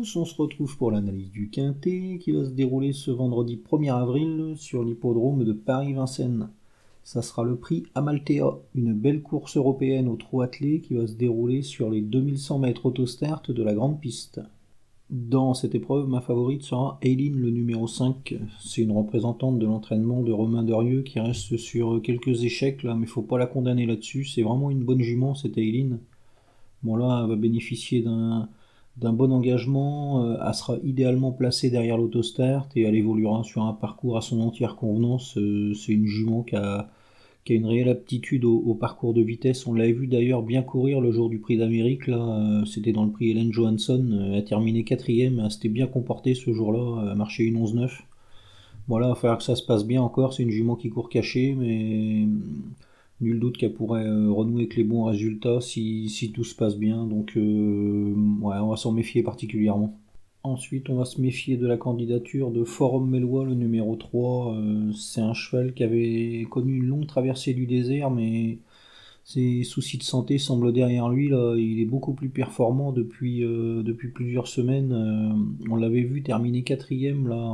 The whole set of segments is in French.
tous, on se retrouve pour l'analyse du Quintet qui va se dérouler ce vendredi 1er avril sur l'hippodrome de Paris-Vincennes. Ça sera le prix Amaltea, une belle course européenne au trot attelé qui va se dérouler sur les 2100 mètres autostart de la grande piste. Dans cette épreuve, ma favorite sera Aileen, le numéro 5. C'est une représentante de l'entraînement de Romain Derieux qui reste sur quelques échecs là, mais faut pas la condamner là-dessus. C'est vraiment une bonne jument, cette Aileen. Bon là, elle va bénéficier d'un bon engagement, elle sera idéalement placée derrière l'autostart et elle évoluera sur un parcours à son entière convenance. C'est une jument qui a une réelle aptitude au parcours de vitesse. On l'avait vu d'ailleurs bien courir le jour du prix d'Amérique, là, c'était dans le prix Helen Johansson, elle a terminé 4ème, elle s'était bien comportée ce jour-là, elle a marché une 11,9. Voilà, il va falloir que ça se passe bien encore, c'est une jument qui court cachée, mais nul doute qu'elle pourrait renouer avec les bons résultats si tout se passe bien, donc ouais, on va s'en méfier particulièrement. Ensuite, on va se méfier de la candidature de Forum Mélois, le numéro 3. C'est un cheval qui avait connu une longue traversée du désert, mais ses soucis de santé semblent derrière lui. Là. Il est beaucoup plus performant depuis plusieurs semaines. On l'avait vu terminer 4ème là,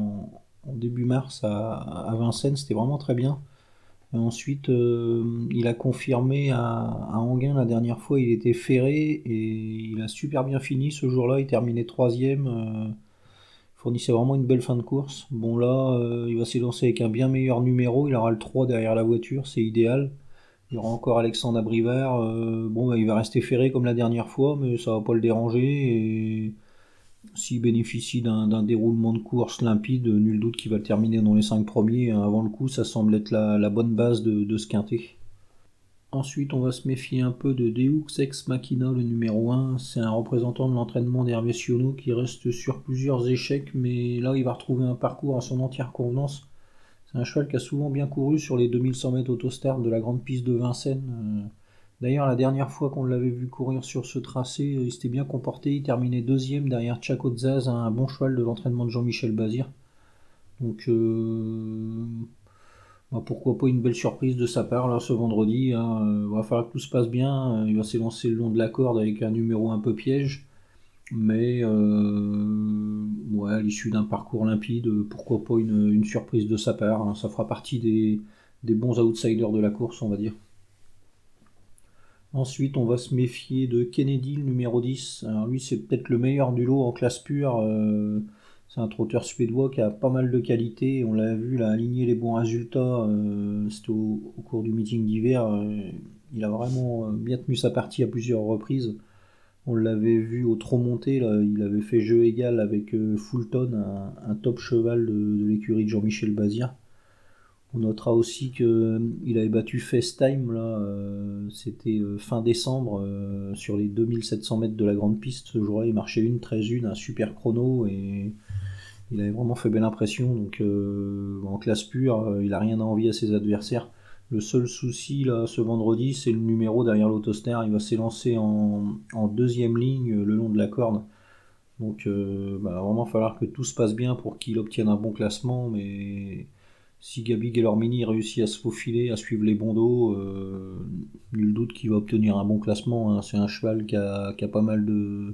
en début mars à Vincennes, c'était vraiment très bien. Et ensuite, il a confirmé à Enghien la dernière fois, il était ferré et il a super bien fini ce jour-là. Il terminait 3ème, fournissait vraiment une belle fin de course. Bon, là, il va s'élancer avec un bien meilleur numéro. Il aura le 3 derrière la voiture, c'est idéal. Il y aura encore Alexandre Abrivard. Bon, bah, il va rester ferré comme la dernière fois, mais ça va pas le déranger. Et s'il bénéficie d'un déroulement de course limpide, nul doute qu'il va le terminer dans les 5 premiers. Avant le coup, ça semble être la bonne base de ce quintet. Ensuite, on va se méfier un peu de Deux Ex Machina, le numéro 1. C'est un représentant de l'entraînement d'Hervé Sionneau qui reste sur plusieurs échecs, mais là, il va retrouver un parcours à son entière convenance. C'est un cheval qui a souvent bien couru sur les 2100 mètres autostart de la grande piste de Vincennes. D'ailleurs, la dernière fois qu'on l'avait vu courir sur ce tracé, il s'était bien comporté. Il terminait 2ème derrière Chaco Zaz, un bon cheval de l'entraînement de Jean-Michel Bazir. Donc, bah, pourquoi pas une belle surprise de sa part là, ce vendredi. Hein. Va falloir que tout se passe bien. Il va s'élancer le long de la corde avec un numéro un peu piège. Mais ouais, à l'issue d'un parcours limpide, pourquoi pas une surprise de sa part. Hein. Ça fera partie des bons outsiders de la course, on va dire. Ensuite, on va se méfier de Kennedy, le numéro 10. Alors lui, c'est peut-être le meilleur du lot en classe pure. C'est un trotteur suédois qui a pas mal de qualité. On l'a vu, il a aligné les bons résultats. C'était au cours du meeting d'hiver. Il a vraiment bien tenu sa partie à plusieurs reprises. On l'avait vu au trot monté, là, il avait fait jeu égal avec Fulton, un top cheval de l'écurie de Jean-Michel Bazir. On notera aussi qu'il avait battu FaceTime, là, c'était fin décembre, sur les 2700 mètres de la grande piste. Ce jour-là, il marchait 1,13,1, un super chrono, et il avait vraiment fait belle impression. Donc en classe pure, il n'a rien à envier à ses adversaires. Le seul souci là, ce vendredi, c'est le numéro derrière l'autostar. Il va s'élancer en deuxième ligne le long de la corde. Donc bah, vraiment falloir que tout se passe bien pour qu'il obtienne un bon classement. Mais si Gabi Guelormini réussit à se faufiler, à suivre les bons dos, nul doute qu'il va obtenir un bon classement. Hein. C'est un cheval qui a pas mal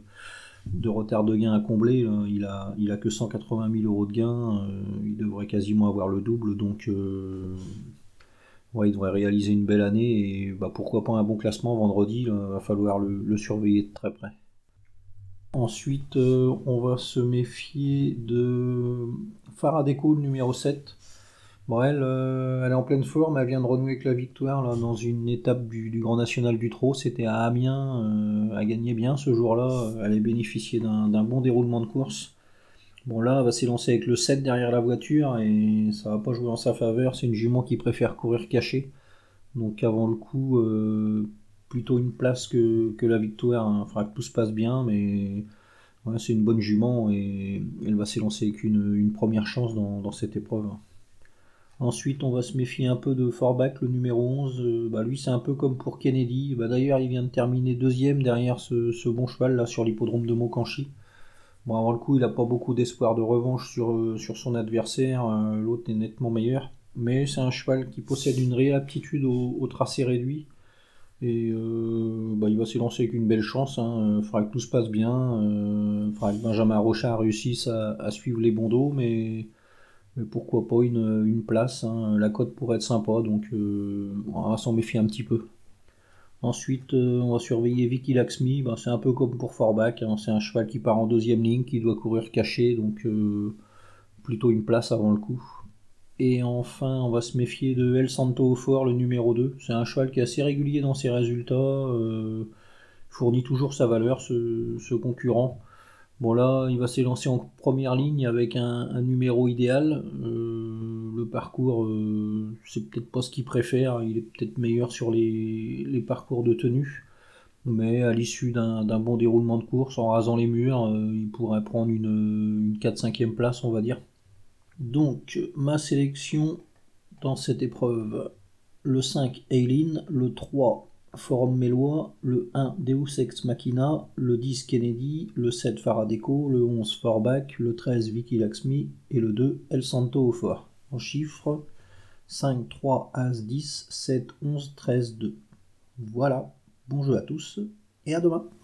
de retard de gain à combler. Là. Il a que 180 000 euros de gain. Il devrait quasiment avoir le double. Donc ouais, il devrait réaliser une belle année et bah, pourquoi pas un bon classement vendredi, il va falloir le surveiller de très près. Ensuite, on va se méfier de Faradeco, le numéro 7. Bon, elle est en pleine forme, elle vient de renouer avec la victoire là, dans une étape du Grand National du Trot, c'était à Amiens, elle gagnait bien ce jour-là, elle a bénéficié d'un bon déroulement de course. Bon là, elle va s'élancer avec le 7 derrière la voiture et ça va pas jouer en sa faveur, c'est une jument qui préfère courir cachée. Donc avant le coup, plutôt une place que la victoire. Il faudra que tout se passe bien, mais ouais, c'est une bonne jument et elle va s'élancer avec une première chance dans cette épreuve. Ensuite, on va se méfier un peu de Forbach, le numéro 11. Bah, lui, c'est un peu comme pour Kennedy. Bah, d'ailleurs, il vient de terminer deuxième derrière ce bon cheval là sur l'hippodrome de Montcanchy. Bon, avant le coup, il n'a pas beaucoup d'espoir de revanche sur son adversaire. L'autre est nettement meilleur. Mais c'est un cheval qui possède une réelle aptitude au tracé réduit. Et il va s'élancer avec une belle chance. Il faudra que tout se passe bien. Il faudra que Benjamin Rochard réussisse à suivre les bons dos, mais pourquoi pas une place. La cote pourrait être sympa, donc on va s'en méfier un petit peu. Ensuite, on va surveiller Vicky Laxmi. C'est un peu comme pour Forbach. C'est un cheval qui part en deuxième ligne, qui doit courir caché, donc plutôt une place avant le coup. Et enfin, on va se méfier de El Santo au fort, le numéro 2. C'est un cheval qui est assez régulier dans ses résultats, fournit toujours sa valeur, ce concurrent. Bon là, il va s'élancer en première ligne avec un numéro idéal. Le parcours, c'est peut-être pas ce qu'il préfère. Il est peut-être meilleur sur les parcours de tenue. Mais à l'issue d'un bon déroulement de course, en rasant les murs, il pourrait prendre une 4-5e place, on va dire. Donc, ma sélection dans cette épreuve: le 5 Eileen, le 3 Forum Mélois, le 1 Deus Ex Machina, le 10 Kennedy, le 7 Faradeco, le 11 Forbach, le 13 Vicky Laxmi et le 2 El Santo au fort. En chiffres: 5, 3, As, 10, 7, 11, 13, 2. Voilà, bon jeu à tous et à demain.